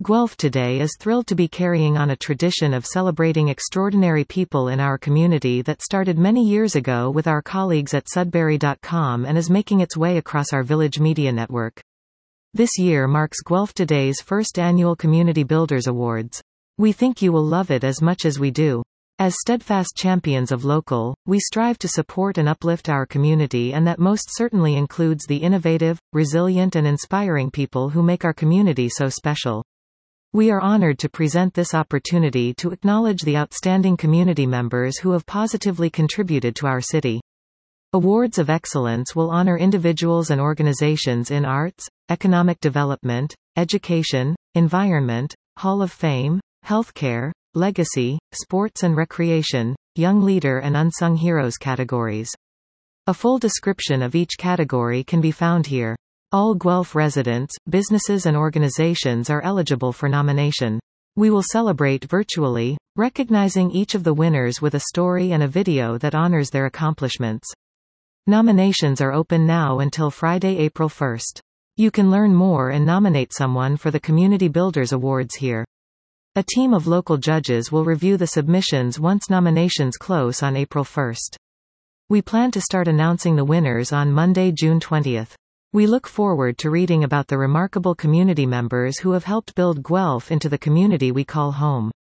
Guelph today is thrilled to be carrying on a tradition of celebrating extraordinary people in our community that started many years ago with our colleagues at Sudbury.com and is making its way across our village media network. This year marks Guelph Today's first annual Community Builders Awards. We think you will love it as much as we do. As steadfast champions of local, we strive to support and uplift our community, and that most certainly includes the innovative, resilient and inspiring people who make our community so special. We are honored to present this opportunity to acknowledge the outstanding community members who have positively contributed to our city. Awards of Excellence will honor individuals and organizations in arts, economic development, education, environment, Hall of Fame, healthcare, legacy, sports and recreation, young leader and unsung heroes categories. A full description of each category can be found here. All Guelph residents, businesses and organizations are eligible for nomination. We will celebrate virtually, recognizing each of the winners with a story and a video that honors their accomplishments. Nominations are open now until Friday, April 1st. You can learn more and nominate someone for the Community Builders Awards here. A team of local judges will review the submissions once nominations close on April 1st. We plan to start announcing the winners on Monday, June 20th. We look forward to reading about the remarkable community members who have helped build Guelph into the community we call home.